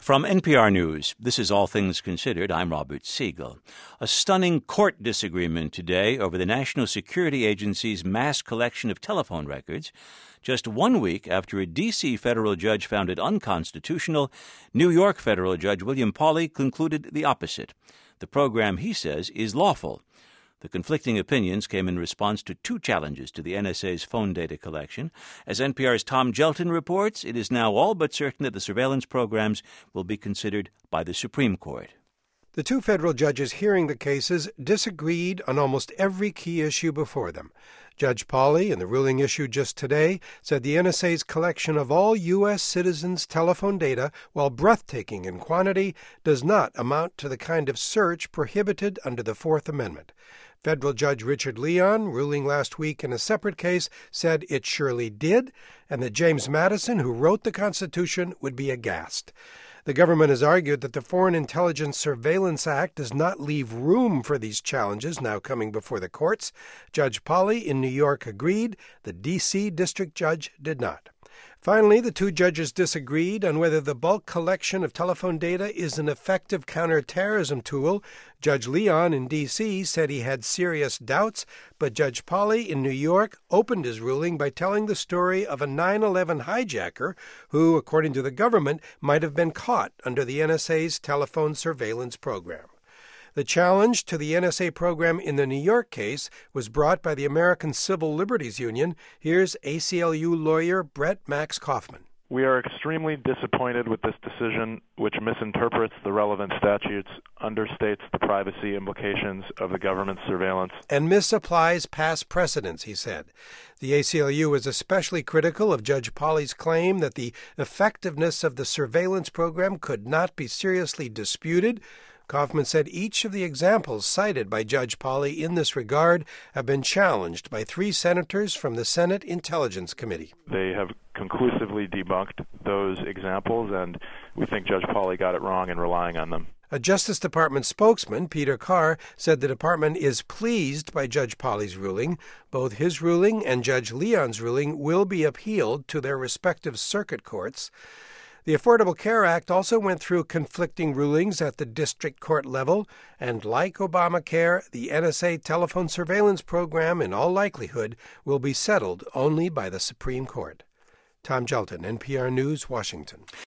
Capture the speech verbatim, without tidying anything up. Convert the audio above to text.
From N P R News, this is All Things Considered. I'm Robert Siegel. A stunning court disagreement today over the National Security Agency's mass collection of telephone records. Just one week after a D C federal judge found it unconstitutional, New York federal judge William Pauley concluded the opposite. The program, he says, is lawful. The conflicting opinions came in response to two challenges to the N S A's phone data collection. As N P R's Tom Gelton reports, it is now all but certain that the surveillance programs will be considered by the Supreme Court. The two federal judges hearing the cases disagreed on almost every key issue before them. Judge Pauley, in the ruling issued just today, said the N S A's collection of all U S citizens' telephone data, while breathtaking in quantity, does not amount to the kind of search prohibited under the Fourth Amendment. Federal Judge Richard Leon, ruling last week in a separate case, said it surely did, and that James Madison, who wrote the Constitution, would be aghast. The government has argued that the Foreign Intelligence Surveillance Act does not leave room for these challenges now coming before the courts. Judge Pauley in New York agreed. The D C district judge did not. Finally, the two judges disagreed on whether the bulk collection of telephone data is an effective counterterrorism tool. Judge Leon in D C said he had serious doubts, but Judge Pauley in New York opened his ruling by telling the story of a nine eleven hijacker who, according to the government, might have been caught under the N S A's telephone surveillance program. The challenge to the N S A program in the New York case was brought by the American Civil Liberties Union. Here's A C L U lawyer Brett Max Kaufman. We are extremely disappointed with this decision, which misinterprets the relevant statutes, understates the privacy implications of the government's surveillance, and misapplies past precedents, he said. The A C L U was especially critical of Judge Pauley's claim that the effectiveness of the surveillance program could not be seriously disputed. Kaufman said each of the examples cited by Judge Pauley in this regard have been challenged by three senators from the Senate Intelligence Committee. They have conclusively debunked those examples, and we think Judge Pauley got it wrong in relying on them. A Justice Department spokesman, Peter Carr, said the department is pleased by Judge Pauley's ruling. Both his ruling and Judge Leon's ruling will be appealed to their respective circuit courts. The Affordable Care Act also went through conflicting rulings at the district court level, and like Obamacare, the N S A telephone surveillance program, in all likelihood, will be settled only by the Supreme Court. Tom Gelton, N P R News, Washington.